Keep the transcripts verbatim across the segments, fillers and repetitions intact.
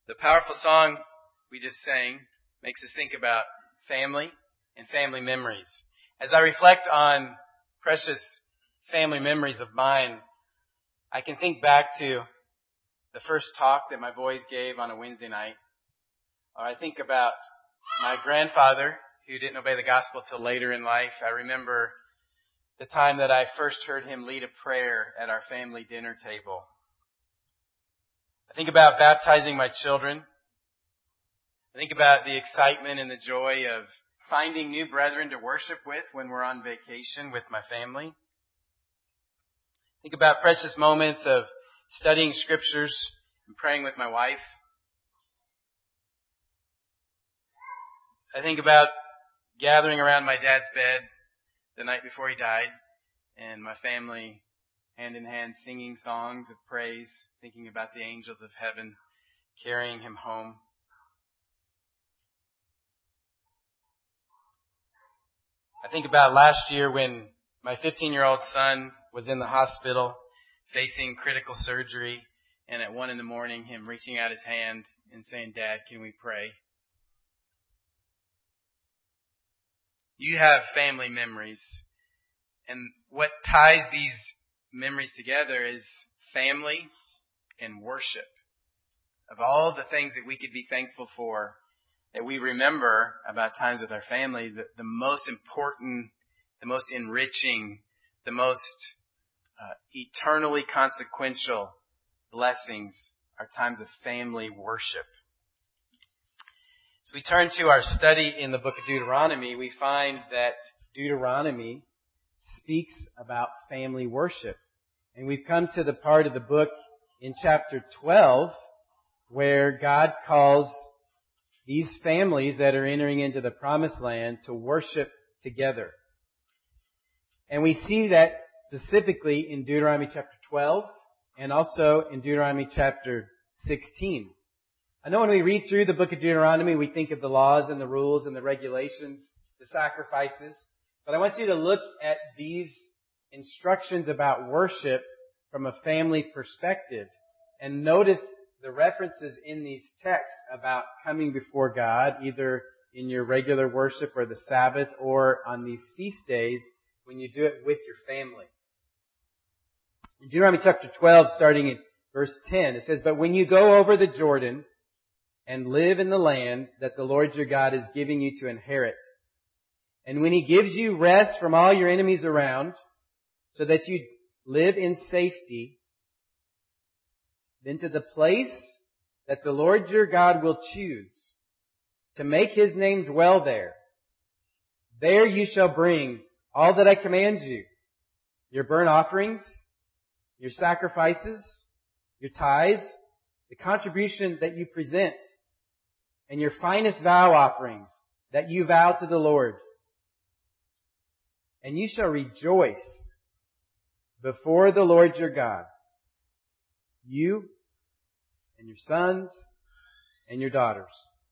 The powerful song we just sang makes us think about family and family memories. As I reflect on precious family memories of mine, I can think back to the first talk that my boys gave on a Wednesday night. Or I think about my grandfather who didn't obey the gospel till later in life. I remember the time that I first heard him lead a prayer at our family dinner table. I think about baptizing my children. I think about the excitement and the joy of finding new brethren to worship with when we're on vacation with my family. Think about precious moments of studying scriptures and praying with my wife. I think about gathering around my dad's bed the night before he died and my family hand in hand singing songs of praise, thinking about the angels of heaven carrying him home. I think about last year when my fifteen-year-old son was in the hospital facing critical surgery, and at one in the morning him reaching out his hand and saying, "Dad, can we pray?" You have family memories, and what ties these memories together is family and worship. Of all the things that we could be thankful for, that we remember about times with our family, the, the most important, the most enriching, the most uh, eternally consequential blessings are times of family worship. As we turn to our study in the book of Deuteronomy, we find that Deuteronomy speaks about family worship. And we've come to the part of the book in chapter twelve where God calls these families that are entering into the promised land to worship together. And we see that specifically in Deuteronomy chapter twelve and also in Deuteronomy chapter sixteen. I know when we read through the book of Deuteronomy, we think of the laws and the rules and the regulations, the sacrifices. But I want you to look at these instructions about worship from a family perspective and notice the references in these texts about coming before God, either in your regular worship or the Sabbath or on these feast days when you do it with your family. In Deuteronomy chapter twelve, starting in verse ten, it says, "But when you go over the Jordan and live in the land that the Lord your God is giving you to inherit, and when He gives you rest from all your enemies around, so that you live in safety, then to the place that the Lord your God will choose to make His name dwell there, there you shall bring all that I command you, your burnt offerings, your sacrifices, your tithes, the contribution that you present, and your finest vow offerings that you vow to the Lord. And you shall rejoice before the Lord your God, you and your sons and your daughters."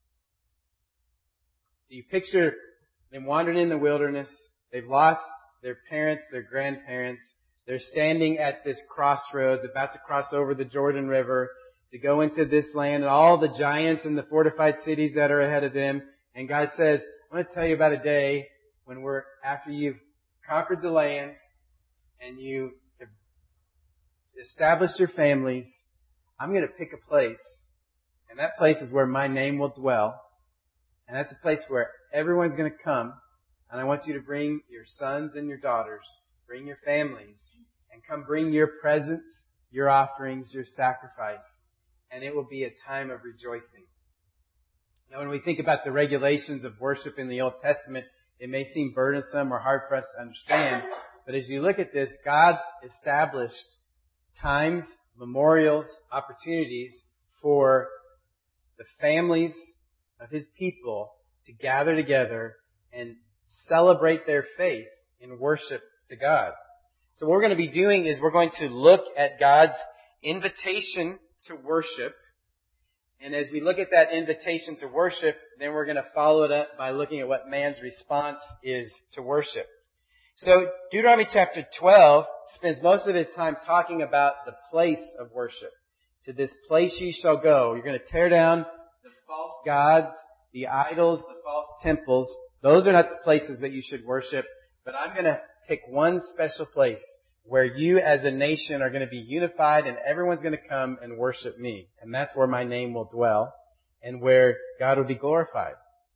So you picture them wandering in the wilderness. They've lost their parents, their grandparents. They're standing at this crossroads, about to cross over the Jordan River to go into this land and all the giants and the fortified cities that are ahead of them. And God says, "I'm going to tell you about a day when we're, after you've conquered the land and you have established your families, I'm going to pick a place. And that place is where my name will dwell. And that's a place where everyone's going to come. And I want you to bring your sons and your daughters, bring your families, and come bring your presents, your offerings, your sacrifice. And it will be a time of rejoicing." Now, when we think about the regulations of worship in the Old Testament, it may seem burdensome or hard for us to understand. But as you look at this, God established times, memorials, opportunities for the families of His people to gather together and celebrate their faith in worship to God. So what we're going to be doing is we're going to look at God's invitation to worship. And as we look at that invitation to worship, then we're going to follow it up by looking at what man's response is to worship. So Deuteronomy chapter twelve spends most of its time talking about the place of worship. to this place ye shall go. You're going to tear down the false gods, the idols, the false temples. Those are not the places that you should worship. But I'm going to pick one special place where you as a nation are going to be unified and everyone's going to come and worship me. And that's where my name will dwell and where God will be glorified.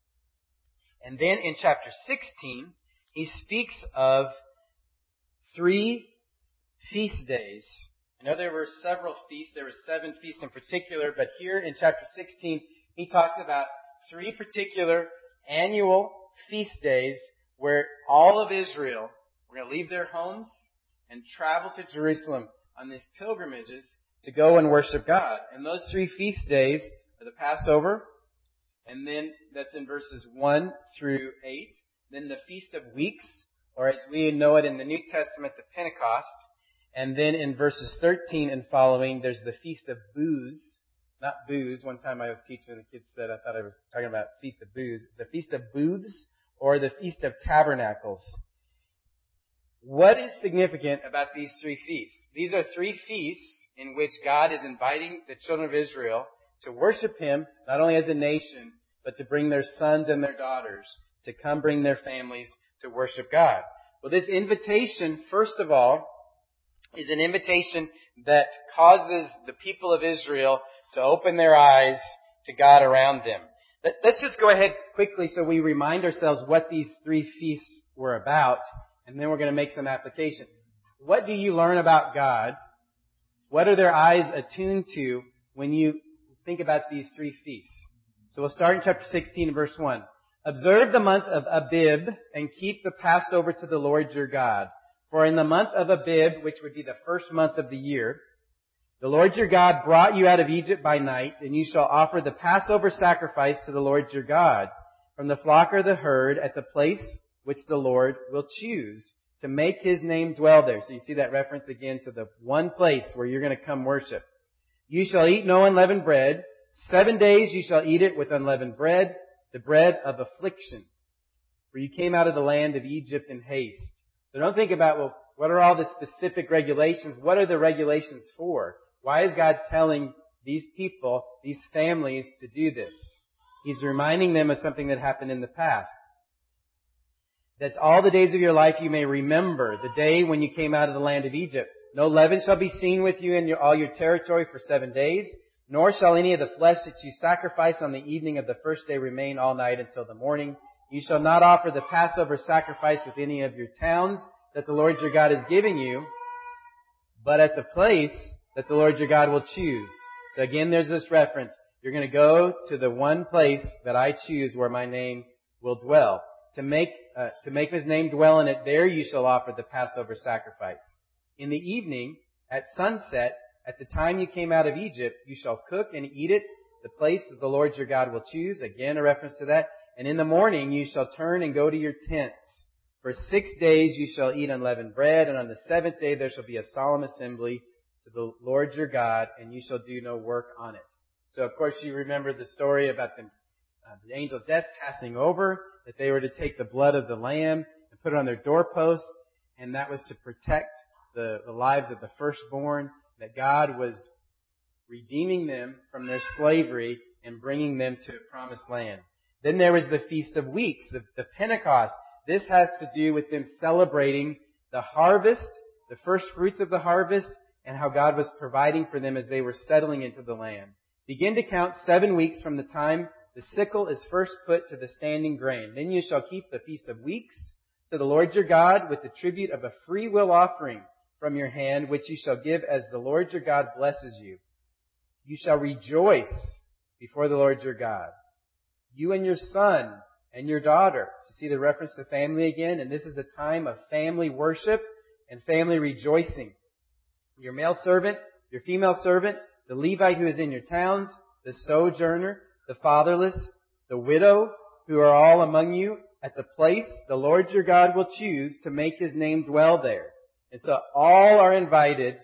And then in chapter sixteen, he speaks of three feast days. I know there were several feasts. There were seven feasts in particular. But here in chapter sixteen, he talks about three particular annual feast days where all of Israel were going to leave their homes and travel to Jerusalem on these pilgrimages to go and worship God. And those three feast days are the Passover, and then that's in verses one through eight. Then the Feast of Weeks, or as we know it in the New Testament, the Pentecost. And then in verses thirteen and following, there's the Feast of Booths. Not booze. One time I was teaching and the kids said I thought I was talking about Feast of Booths. The Feast of Booths, or the Feast of Tabernacles. What is significant about these three feasts? These are three feasts in which God is inviting the children of Israel to worship Him, not only as a nation, but to bring their sons and their daughters to come bring their families to worship God. Well, this invitation, first of all, is an invitation that causes the people of Israel to open their eyes to God around them. Let's just go ahead quickly so we remind ourselves what these three feasts were about, and then we're going to make some application. What do you learn about God? What are their eyes attuned to when you think about these three feasts? So we'll start in chapter sixteen, verse one. Observe the month of Abib and keep the Passover to the Lord your God. For in the month of Abib, which would be the first month of the year, the Lord your God brought you out of Egypt by night, and you shall offer the Passover sacrifice to the Lord your God from the flock or the herd at the place which the Lord will choose to make His name dwell there. So you see that reference again to the one place where you're going to come worship. You shall eat no unleavened bread. Seven days you shall eat it with unleavened bread, the bread of affliction. For you came out of the land of Egypt in haste. So don't think about, well, what are all the specific regulations? What are the regulations for? Why is God telling these people, these families, to do this? He's reminding them of something that happened in the past. That all the days of your life you may remember the day when you came out of the land of Egypt. No leaven shall be seen with you in your, all your territory for seven days, nor shall any of the flesh that you sacrifice on the evening of the first day remain all night until the morning. You shall not offer the Passover sacrifice with any of your towns that the Lord your God is giving you, but at the place that the Lord your God will choose. So again, there's this reference. You're going to go to the one place that I choose where my name will dwell. To make, uh, to make His name dwell in it, there you shall offer the Passover sacrifice. In the evening, at sunset, at the time you came out of Egypt, you shall cook and eat it, the place that the Lord your God will choose. Again, a reference to that. And in the morning you shall turn and go to your tents. For six days you shall eat unleavened bread, and on the seventh day there shall be a solemn assembly to the Lord your God, and you shall do no work on it. So, of course, you remember the story about the, uh, the angel of death passing over, that they were to take the blood of the lamb and put it on their doorposts, and that was to protect the, the lives of the firstborn, that God was redeeming them from their slavery and bringing them to a promised land. Then there was the Feast of Weeks, the, the Pentecost. This has to do with them celebrating the harvest, the first fruits of the harvest, and how God was providing for them as they were settling into the land. Begin to count seven weeks from the time the sickle is first put to the standing grain. Then you shall keep the Feast of Weeks to the Lord your God with the tribute of a free will offering from your hand, which you shall give as the Lord your God blesses you. You shall rejoice before the Lord your God, you and your son and your daughter. So see the reference to family again? And this is a time of family worship and family rejoicing. Your male servant, your female servant, the Levite who is in your towns, the sojourner, the fatherless, the widow, who are all among you at the place the Lord your God will choose to make His name dwell there. And so all are invited,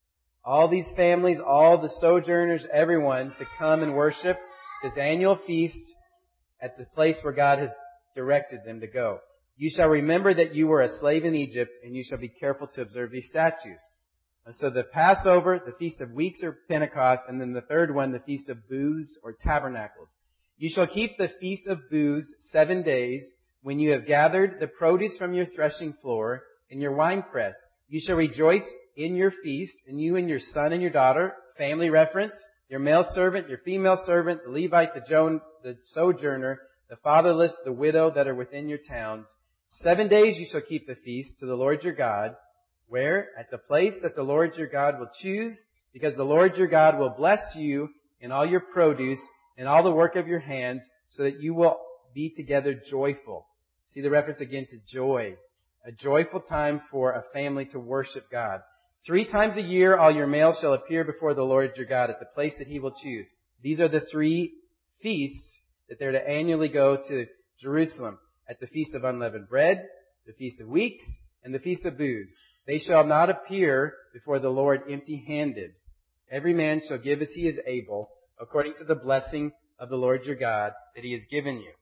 all these families, all the sojourners, everyone, to come and worship this annual feast at the place where God has directed them to go. You shall remember that you were a slave in Egypt, and you shall be careful to observe these statutes. So the Passover, the Feast of Weeks or Pentecost, and then the third one, the Feast of Booths or Tabernacles. You shall keep the Feast of Booths seven days when you have gathered the produce from your threshing floor and your winepress. You shall rejoice in your feast, and you and your son and your daughter, family reference, your male servant, your female servant, the Levite, the, jo- the sojourner, the fatherless, the widow that are within your towns. Seven days you shall keep the feast to the Lord your God. Where? At the place that the Lord your God will choose, because the Lord your God will bless you in all your produce and all the work of your hands, so that you will be together joyful. See the reference again to joy. A joyful time for a family to worship God. Three times a year all your males shall appear before the Lord your God at the place that He will choose. These are the three feasts that they're to annually go to Jerusalem. At the Feast of Unleavened Bread, the Feast of Weeks, and the Feast of Booths. They shall not appear before the Lord empty-handed. Every man shall give as he is able, according to the blessing of the Lord your God that He has given you.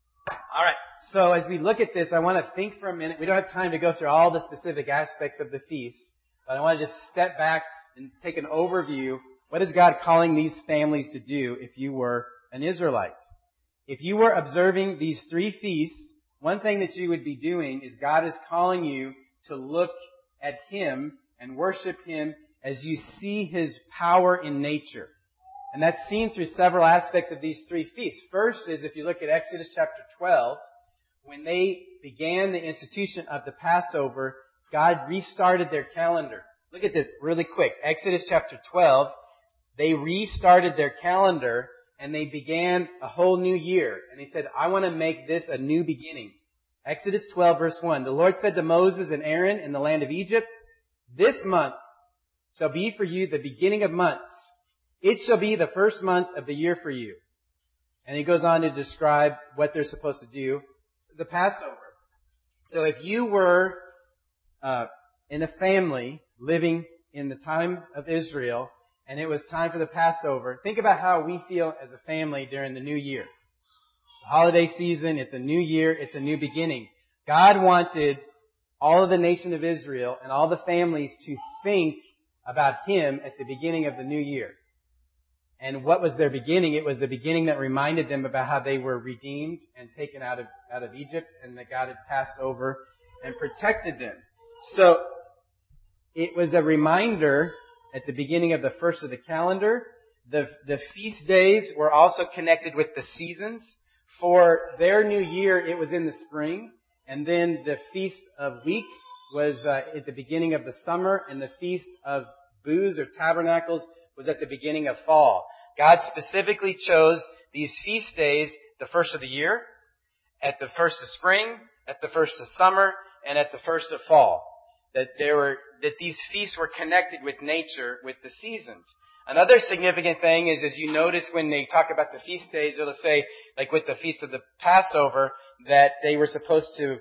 All right. So as we look at this, I want to think for a minute. We don't have time to go through all the specific aspects of the feast, but I want to just step back and take an overview. What is God calling these families to do if you were an Israelite? If you were observing these three feasts, one thing that you would be doing is God is calling you to look at Him and worship Him as you see His power in nature. And that's seen through several aspects of these three feasts. First is if you look at Exodus chapter twelve, when they began the institution of the Passover, God restarted their calendar. Look at this really quick. Exodus chapter twelve, they restarted their calendar and they began a whole new year. And He said, I want to make this a new beginning. Exodus twelve verse one. The Lord said to Moses and Aaron in the land of Egypt, this month shall be for you the beginning of months. It shall be the first month of the year for you. And He goes on to describe what they're supposed to do. The Passover. So if you were uh, in a family living in the time of Israel, and it was time for the Passover, think about how we feel as a family during the new year. The holiday season, it's a new year, it's a new beginning. God wanted all of the nation of Israel and all the families to think about Him at the beginning of the new year. And what was their beginning? It was the beginning that reminded them about how they were redeemed and taken out of, out of Egypt, and that God had passed over and protected them. So, it was a reminder at the beginning of the first of the calendar. The, the feast days were also connected with the seasons. For their new year, it was in the spring. And then the Feast of Weeks was uh, at the beginning of the summer. And the Feast of Booths or Tabernacles was at the beginning of fall. God specifically chose these feast days the first of the year, at the first of spring, at the first of summer, and at the first of fall. That there were, that these feasts were connected with nature, with the seasons. Another significant thing is, as you notice when they talk about the feast days, it'll say, like with the Feast of the Passover, that they were supposed to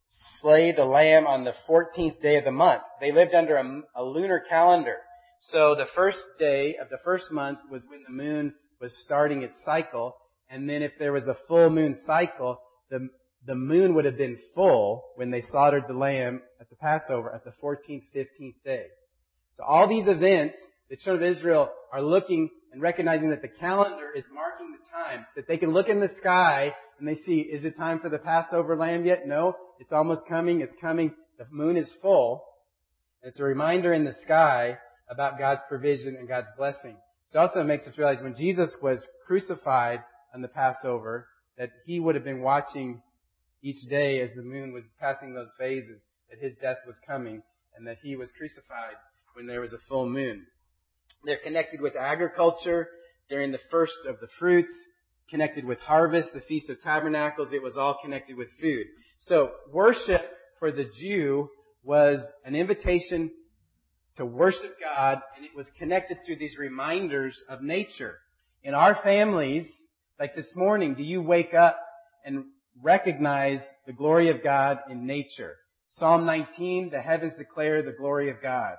slay the lamb on the fourteenth day of the month. They lived under a, a lunar calendar. So the first day of the first month was when the moon was starting its cycle. And then if there was a full moon cycle, the the moon would have been full when they slaughtered the lamb at the Passover at the fourteenth, fifteenth day. So all these events, the children of Israel are looking and recognizing that the calendar is marking the time, that they can look in the sky and they see, is it time for the Passover lamb yet? No, it's almost coming, it's coming. The moon is full. It's a reminder in the sky about God's provision and God's blessing. It also makes us realize when Jesus was crucified on the Passover, that He would have been watching each day as the moon was passing those phases, that His death was coming, and that He was crucified when there was a full moon. They're connected with agriculture during the first of the fruits, connected with harvest, the Feast of Tabernacles. It was all connected with food. So worship for the Jew was an invitation to worship God, and it was connected through these reminders of nature. In our families, like this morning, do you wake up and recognize the glory of God in nature? Psalm nineteen, the heavens declare the glory of God.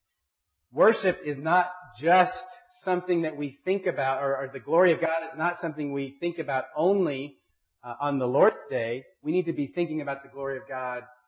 Worship is not just something that we think about, or, or the glory of God is not something we think about only uh, on the Lord's Day. We need to be thinking about the glory of God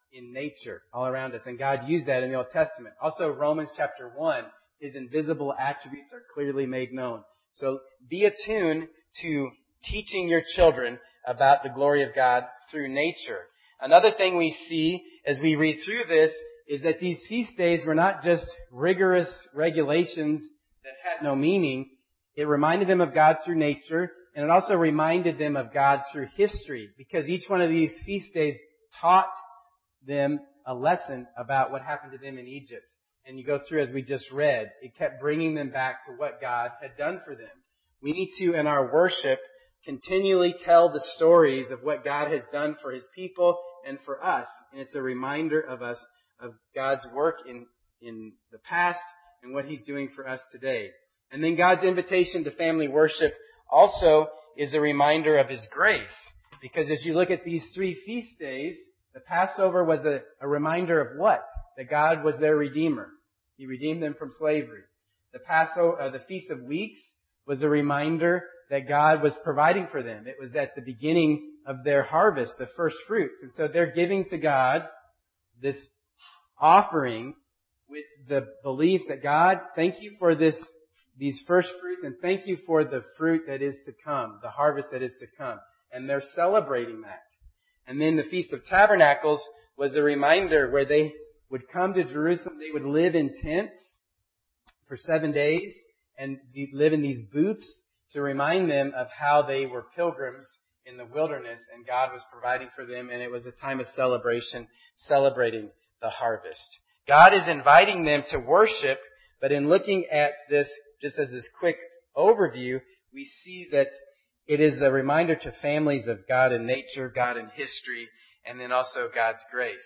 in nature all around us. And God used that in the Old Testament. Also, Romans chapter one, His invisible attributes are clearly made known. So be attuned to teaching your children about the glory of God through nature. Another thing we see as we read through this is that these feast days were not just rigorous regulations that had no meaning. It reminded them of God through nature, and it also reminded them of God through history, because each one of these feast days taught them a lesson about what happened to them in Egypt. And you go through, as we just read, it kept bringing them back to what God had done for them. We need to, in our worship, continually tell the stories of what God has done for His people and for us. And it's a reminder of us of God's work in, in the past and what He's doing for us today. And then God's invitation to family worship also is a reminder of His grace. Because as you look at these three feast days, the Passover was a, a reminder of what? That God was their Redeemer. He redeemed them from slavery. The Passover, uh, the Feast of Weeks was a reminder that God was providing for them. It was at the beginning of their harvest, the first fruits. And so they're giving to God this offering with the belief that God, thank you for this, these first fruits, and thank you for the fruit that is to come, the harvest that is to come. And they're celebrating that. And then the Feast of Tabernacles was a reminder where they would come to Jerusalem. They would live in tents for seven days and live in these booths to remind them of how they were pilgrims in the wilderness and God was providing for them. And it was a time of celebration, celebrating the harvest. God is inviting them to worship, but in looking at this, just as this quick overview, we see that it is a reminder to families of God in nature, God in history, and then also God's grace.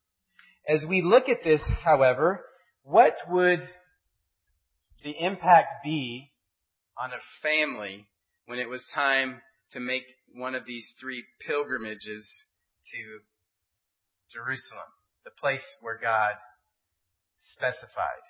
As we look at this, however, what would the impact be on a family when it was time to make one of these three pilgrimages to Jerusalem, the place where God specified?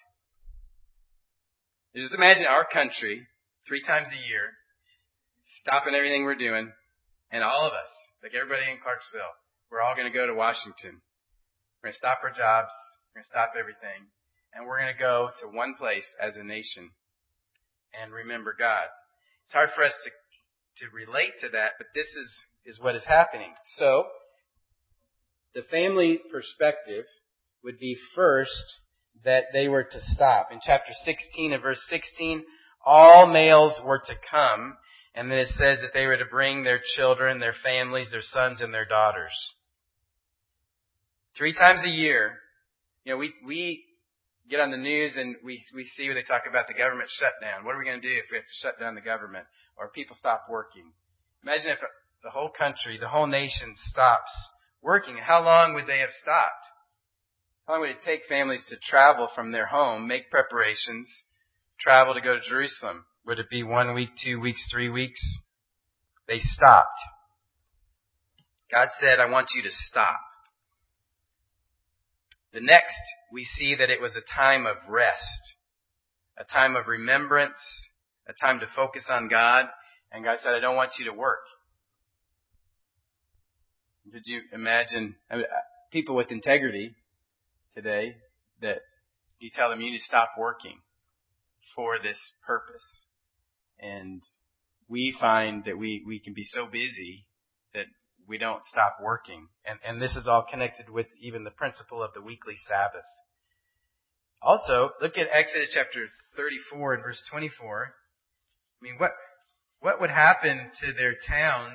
Just imagine our country, three times a year, stopping everything we're doing, and all of us, like everybody in Clarksville, we're all going to go to Washington. We're going to stop our jobs, we're going to stop everything, and we're going to go to one place as a nation and remember God. It's hard for us to, to relate to that, but this is, is what is happening. So, the family perspective would be first that they were to stop. In chapter sixteen and verse sixteen, all males were to come, and then it says that they were to bring their children, their families, their sons, and their daughters. Three times a year, you know, we we get on the news and we we see where they talk about the government shutdown. What are we going to do if we have to shut down the government or people stop working? Imagine if the whole country, the whole nation stops working. How long would they have stopped? How long would it take families to travel from their home, make preparations, travel to go to Jerusalem? Would it be one week, two weeks, three weeks? They stopped. God said, I want you to stop. The next, we see that it was a time of rest, a time of remembrance, a time to focus on God. And God said, I don't want you to work. Did you imagine, I mean, people with integrity today, that you tell them you need to stop working for this purpose. And we find that we, we can be so busy that we don't stop working. And, and this is all connected with even the principle of the weekly Sabbath. Also, look at Exodus chapter thirty-four and verse twenty-four. I mean, what, what would happen to their towns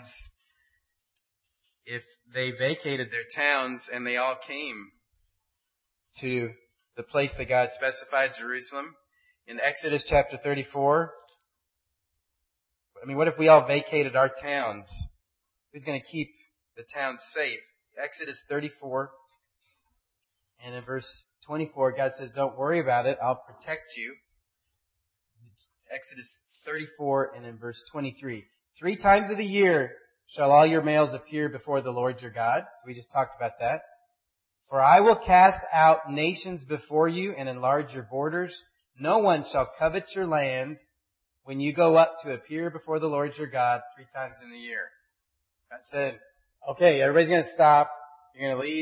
if they vacated their towns and they all came to the place that God specified, Jerusalem? In Exodus chapter thirty-four, I mean, what if we all vacated our towns? Who's going to keep the town safe? Exodus thirty-four, and in verse twenty-four, God says, don't worry about it, I'll protect you. Exodus thirty-four, and in verse twenty-three, three times of the year shall all your males appear before the Lord your God. So we just talked about that. For I will cast out nations before you and enlarge your borders. No one shall covet your land when you go up to appear before the Lord your God three times in the year. God said, okay, everybody's going to stop. You're going to leave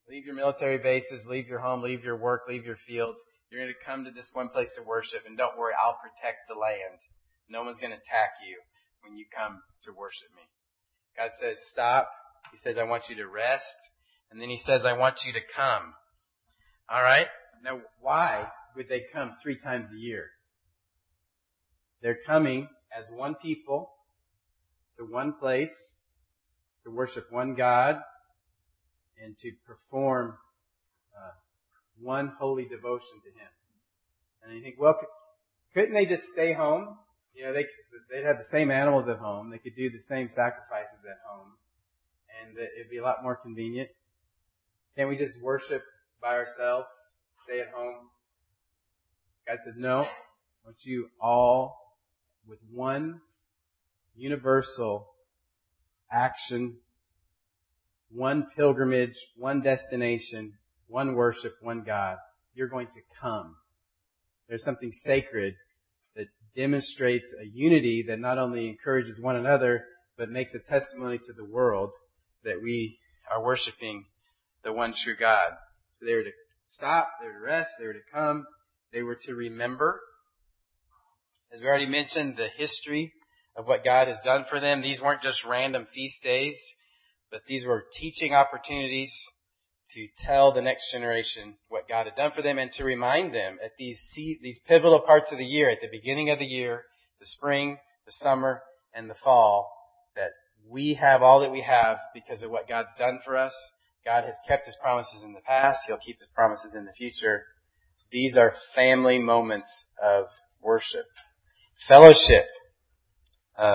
Leave your military bases, leave your home, leave your work, leave your fields. You're going to come to this one place to worship, and don't worry, I'll protect the land. No one's going to attack you when you come to worship me. God says, stop. He says, I want you to rest. And then he says, I want you to come. All right? Now, why would they come three times a year? They're coming as one people to one place to worship one God and to perform uh, one holy devotion to Him. And you think, well, couldn't they just stay home? You know, they, they'd have the same animals at home. They could do the same sacrifices at home. And it'd be a lot more convenient. Can't we just worship by ourselves, stay at home? God says, no. I want you all with one universal action, one pilgrimage, one destination, one worship, one God. You're going to come. There's something sacred that demonstrates a unity that not only encourages one another, but makes a testimony to the world that we are worshiping the one true God. So they were to stop, they were to rest, they were to come, they were to remember. As we already mentioned, the history of what God has done for them. These weren't just random feast days, but these were teaching opportunities to tell the next generation what God had done for them and to remind them at these these pivotal parts of the year, at the beginning of the year, the spring, the summer, and the fall, that we have all that we have because of what God's done for us. God has kept His promises in the past. He'll keep His promises in the future. These are family moments of worship. Fellowship. Uh,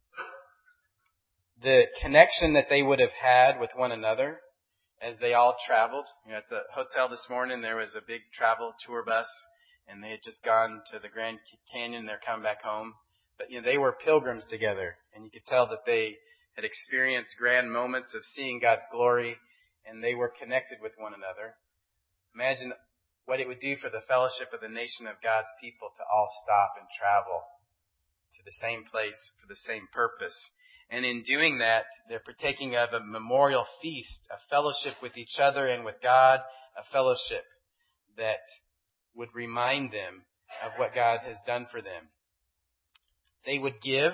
the connection that they would have had with one another as they all traveled. You know, at the hotel this morning, there was a big travel tour bus, and they had just gone to the Grand Canyon. They're coming back home. But, you know, they were pilgrims together, and you could tell that they had experienced grand moments of seeing God's glory, and they were connected with one another. Imagine what it would do for the fellowship of the nation of God's people to all stop and travel to the same place for the same purpose. And in doing that, they're partaking of a memorial feast, a fellowship with each other and with God, a fellowship that would remind them of what God has done for them. They would give,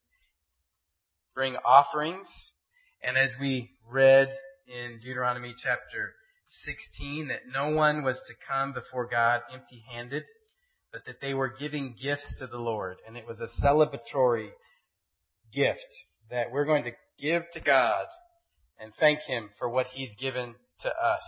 bring offerings, and as we read in Deuteronomy chapter sixteen, that no one was to come before God empty-handed, but that they were giving gifts to the Lord. And it was a celebratory gift that we're going to give to God and thank Him for what He's given to us.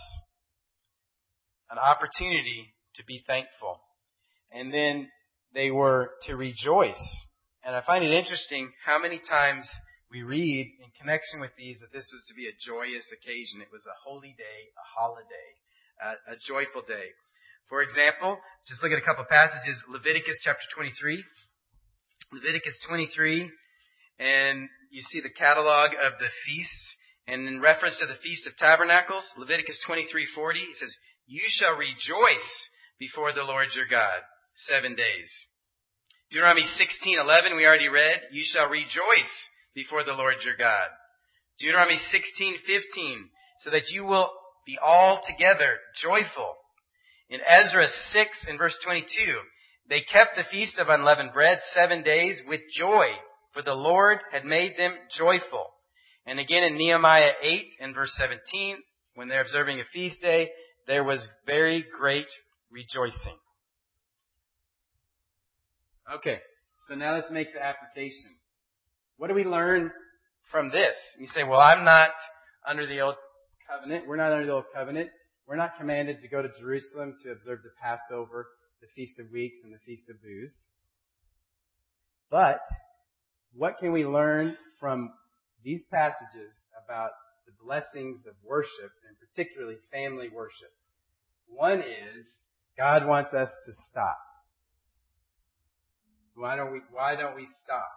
An opportunity to be thankful. And then they were to rejoice. And I find it interesting how many times we read in connection with these that this was to be a joyous occasion. It was a holy day, a holiday, a, a joyful day. For example, just look at a couple of passages. Leviticus chapter twenty-three. Leviticus twenty-three, and you see the catalog of the feasts. And in reference to the Feast of Tabernacles, Leviticus twenty-three forty, it says, "You shall rejoice before the Lord your God seven days." Deuteronomy sixteen eleven, we already read, "You shall rejoice before the Lord your God." Deuteronomy sixteen fifteen, "So that you will be all together joyful." In Ezra six and verse twenty-two, "They kept the Feast of Unleavened Bread seven days with joy, for the Lord had made them joyful." And again in Nehemiah eight and verse seventeen, when they're observing a feast day, there was very great rejoicing. Okay, so now let's make the application. What do we learn from this? You say, well, I'm not under the Old Covenant. We're not under the Old Covenant. We're not commanded to go to Jerusalem to observe the Passover, the Feast of Weeks, and the Feast of Booths. But what can we learn from these passages about the blessings of worship, and particularly family worship? One is, God wants us to stop. Why don't we, why don't we stop?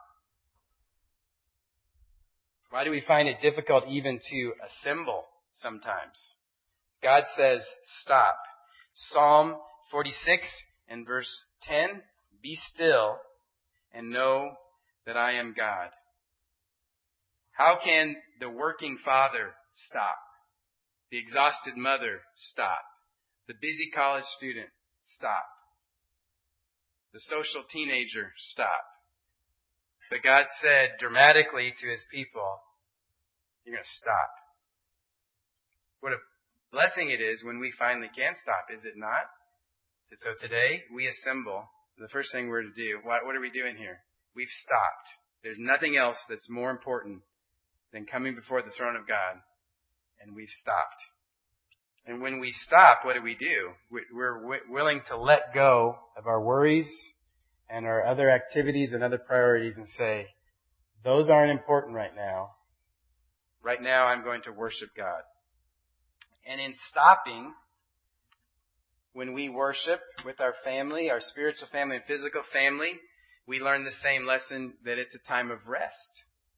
Why do we find it difficult even to assemble sometimes? God says, stop. Psalm forty-six and verse ten, "Be still and know that I am God." How can the working father stop? The exhausted mother, stop. The busy college student, stop. The social teenager, stop. But God said dramatically to His people, you're going to stop. What a blessing it is when we finally can stop, is it not? So today, we assemble. The first thing we're to do, what, what are we doing here? We've stopped. There's nothing else that's more important than coming before the throne of God. And we've stopped. And when we stop, what do we do? We're willing to let go of our worries and our other activities and other priorities and say, those aren't important right now. Right now, I'm going to worship God. And in stopping, when we worship with our family, our spiritual family and physical family, we learn the same lesson, that it's a time of rest.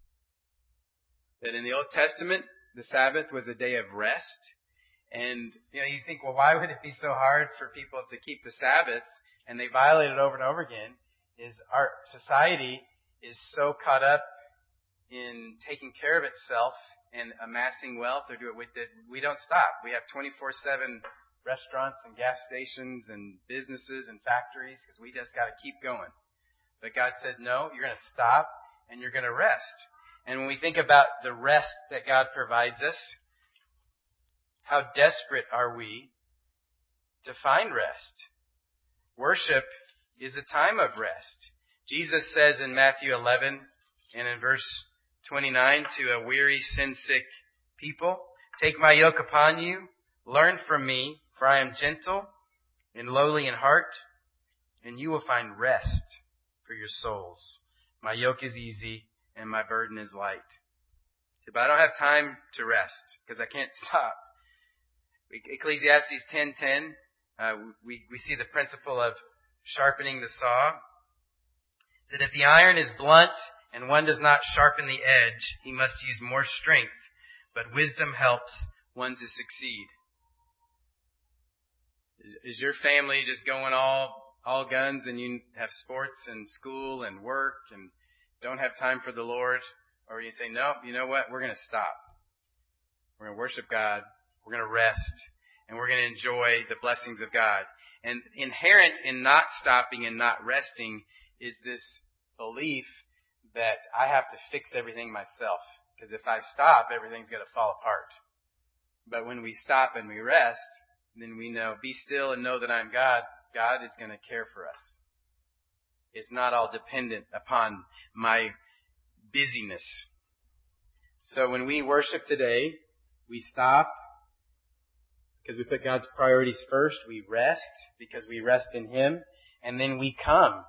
That in the Old Testament, the Sabbath was a day of rest. And, you know, you think, well, why would it be so hard for people to keep the Sabbath? And they violate it over and over again. Is our society is so caught up in taking care of itself and amassing wealth, or do it with it, we don't stop. We have twenty-four seven restaurants and gas stations and businesses and factories because we just got to keep going. But God says, no, you're going to stop and you're going to rest. And when we think about the rest that God provides us, how desperate are we to find rest? Worship is a time of rest. Jesus says in Matthew eleven and in verse twenty-nine to a weary, sin-sick people, take my yoke upon you, learn from me, for I am gentle and lowly in heart, and you will find rest for your souls. My yoke is easy and my burden is light. But I don't have time to rest because I can't stop. Ecclesiastes ten ten, uh, we, we see the principle of sharpening the saw. It said, if the iron is blunt and one does not sharpen the edge, he must use more strength, but wisdom helps one to succeed. Is, is your family just going all, all guns and you have sports and school and work and don't have time for the Lord? Or you say, no, you know what? We're going to stop. We're going to worship God. We're going to rest. And we're going to enjoy the blessings of God. And inherent in not stopping and not resting is this belief that I have to fix everything myself. Because if I stop, everything's going to fall apart. But when we stop and we rest, then we know, be still and know that I'm God. God is going to care for us. It's not all dependent upon my busyness. So when we worship today, we stop because we put God's priorities first. We rest because we rest in Him. And then we come.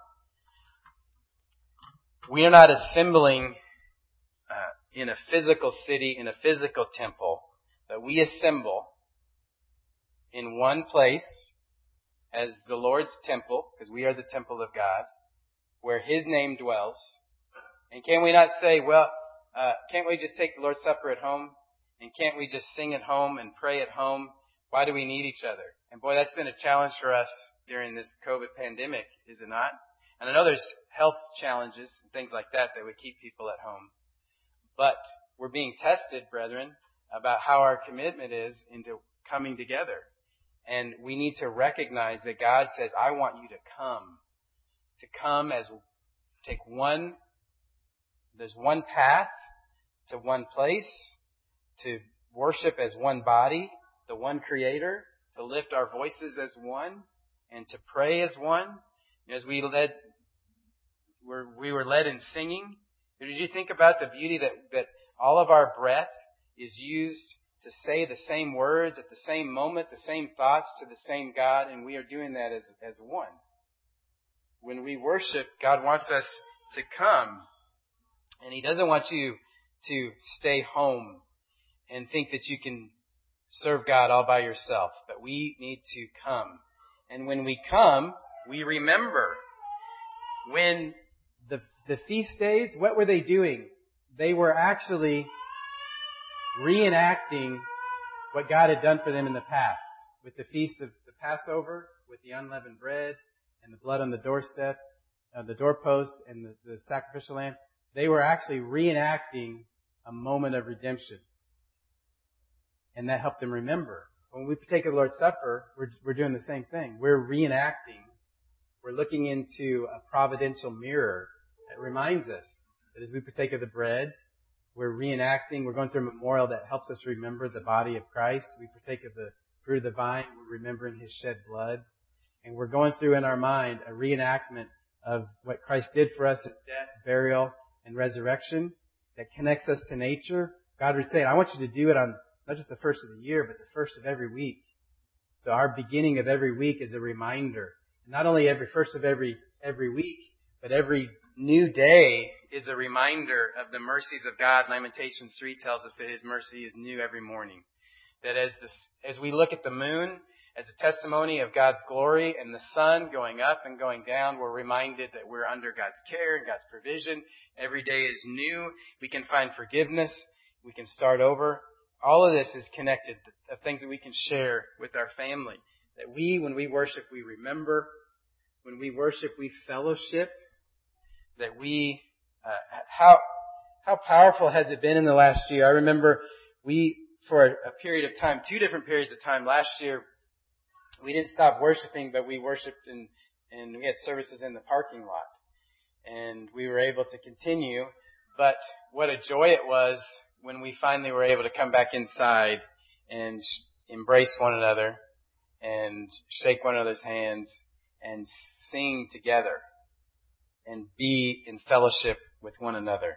We are not assembling uh, in a physical city, in a physical temple, but we assemble in one place as the Lord's temple, because we are the temple of God, where His name dwells. And can we not say, well, uh, can't we just take the Lord's Supper at home? And can't we just sing at home and pray at home? Why do we need each other? And boy, that's been a challenge for us during this COVID pandemic, is it not? And I know there's health challenges and things like that that would keep people at home. But we're being tested, brethren, about how our commitment is into coming together. And we need to recognize that God says, I want you to come. To come as, take one, there's one path to one place, to worship as one body, the one Creator, to lift our voices as one, and to pray as one. As we led, we were led in singing. Did you think about the beauty that, that all of our breath is used to say the same words at the same moment, the same thoughts to the same God, and we are doing that as, as one. When we worship, God wants us to come, and He doesn't want you to stay home and think that you can serve God all by yourself, but we need to come. And when we come, we remember. When the, the feast days, what were they doing? They were actually reenacting what God had done for them in the past. With the feast of the Passover, with the unleavened bread and the blood on the doorstep, uh, the doorpost and the, the sacrificial lamb. They were actually reenacting a moment of redemption. and that helped them remember. When we partake of the Lord's Supper, we're, we're doing the same thing. We're reenacting. We're looking into a providential mirror that reminds us that as we partake of the bread, we're reenacting. We're going through a memorial that helps us remember the body of Christ. We partake of the fruit of the vine. We're remembering His shed blood. And we're going through in our mind a reenactment of what Christ did for us, His death, burial, and resurrection that connects us to nature. God would say, I want you to do it on not just the first of the year, but the first of every week. So our beginning of every week is a reminder. Not only every first of every every week, but every new day is a reminder of the mercies of God. Lamentations three tells us that His mercy is new every morning. That as this, as we look at the moon as a testimony of God's glory and the sun going up and going down, we're reminded that we're under God's care and God's provision. Every day is new. We can find forgiveness. We can start over. All of this is connected to things that we can share with our family. That we, when we worship, we remember. When we worship, we fellowship. That we, uh, how how powerful has it been in the last year? I remember we, for a period of time, two different periods of time last year, we didn't stop worshiping, but we worshiped and and we had services in the parking lot. And we were able to continue. But what a joy it was when we finally were able to come back inside and embrace one another and shake one another's hands and sing together and be in fellowship with one another.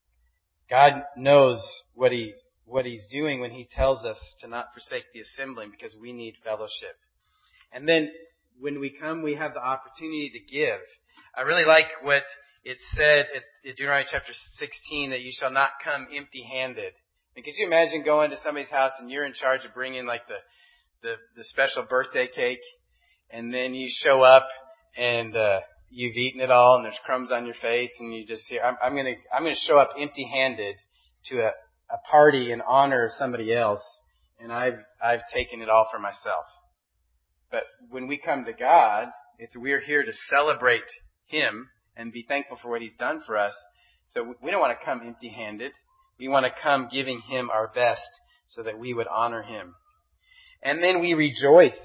God knows what He what He's doing when He tells us to not forsake the assembling, because we need fellowship. And then when we come, we have the opportunity to give. I really like what it said at Deuteronomy chapter sixteen, that you shall not come empty-handed. And could you imagine going to somebody's house and you're in charge of bringing like the the, the special birthday cake, and then you show up and uh, you've eaten it all and there's crumbs on your face, and you just hear, I'm, I'm gonna I'm gonna show up empty-handed to a, a party in honor of somebody else, and I've I've taken it all for myself. But when we come to God, it's we're here to celebrate Him and be thankful for what He's done for us. So we don't want to come empty-handed. We want to come giving Him our best so that we would honor Him. And then we rejoice.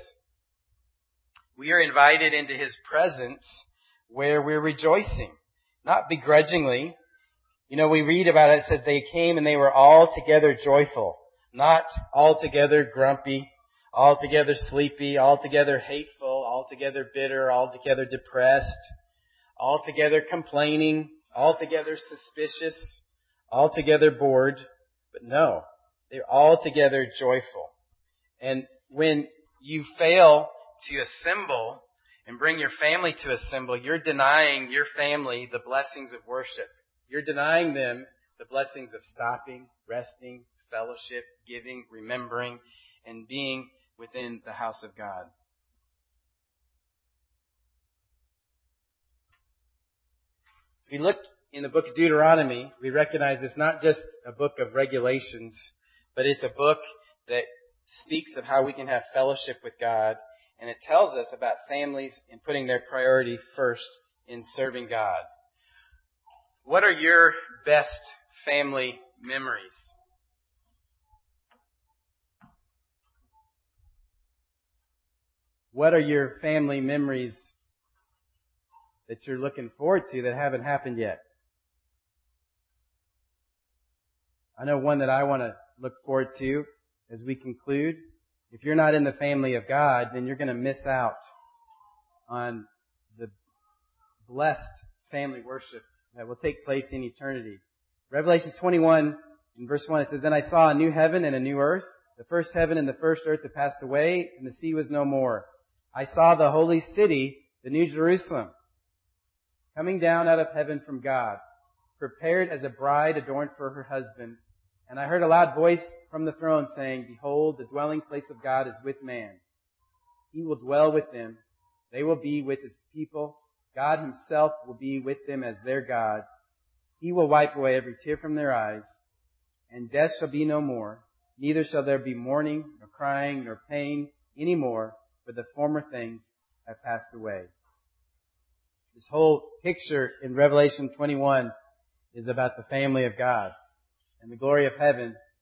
We are invited into His presence where we're rejoicing, not begrudgingly. You know, we read about it, it says they came and they were all together joyful, not altogether grumpy, altogether sleepy, altogether hateful, altogether bitter, altogether depressed, altogether complaining, altogether suspicious, altogether bored. But no, they're altogether joyful. And when you fail to assemble and bring your family to assemble, you're denying your family the blessings of worship. You're denying them the blessings of stopping, resting, fellowship, giving, remembering, and being within the house of God. As we look in the book of Deuteronomy, we recognize it's not just a book of regulations, but it's a book that speaks of how we can have fellowship with God, and it tells us about families and putting their priority first in serving God. What are your best family memories? What are your family memories that you're looking forward to that haven't happened yet? I know one that I want to look forward to as we conclude. If you're not in the family of God, then you're going to miss out on the blessed family worship that will take place in eternity. Revelation twenty-one, in verse one, it says, Then I saw a new heaven and a new earth. The first heaven and the first earth had passed away, and the sea was no more. I saw the holy city, the New Jerusalem, coming down out of heaven from God, prepared as a bride adorned for her husband. And I heard a loud voice from the throne saying, Behold, the dwelling place of God is with man. He will dwell with them. They will be with His people. God Himself will be with them as their God. He will wipe away every tear from their eyes, and death shall be no more. Neither shall there be mourning, nor crying, nor pain any more, for the former things have passed away. This whole picture in Revelation twenty-one is about the family of God and the glory of heaven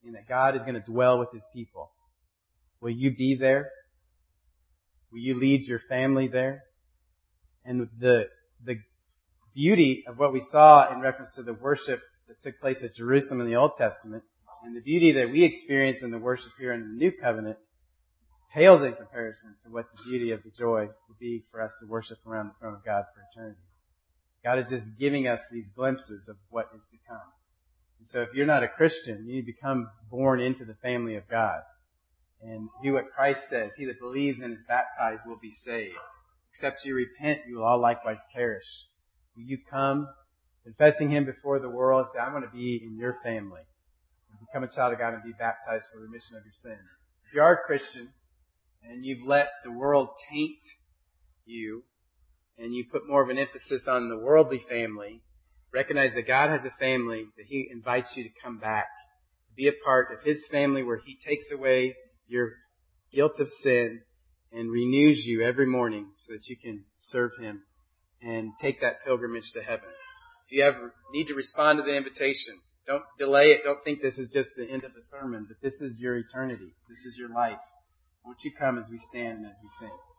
and that God is going to dwell with His people. Will you be there? Will you lead your family there? And the the beauty of what we saw in reference to the worship that took place at Jerusalem in the Old Testament, and the beauty that we experience in the worship here in the New Covenant, pales in comparison to what the beauty of the joy will be for us to worship around the throne of God for eternity. God is just giving us these glimpses of what is to come. And so if you're not a Christian, you need to become born into the family of God and do what Christ says. He that believes and is baptized will be saved. Except you repent, you will all likewise perish. Will you come, confessing Him before the world, and say, I want to be in your family, and become a child of God and be baptized for the remission of your sins? If you are a Christian, and you've let the world taint you, and you put more of an emphasis on the worldly family, recognize that God has a family that He invites you to come back, to be a part of His family where He takes away your guilt of sin and renews you every morning so that you can serve Him and take that pilgrimage to heaven. If you ever need to respond to the invitation, don't delay it. Don't think this is just the end of the sermon, but this is your eternity. This is your life. Won't you come as we stand and as we sing?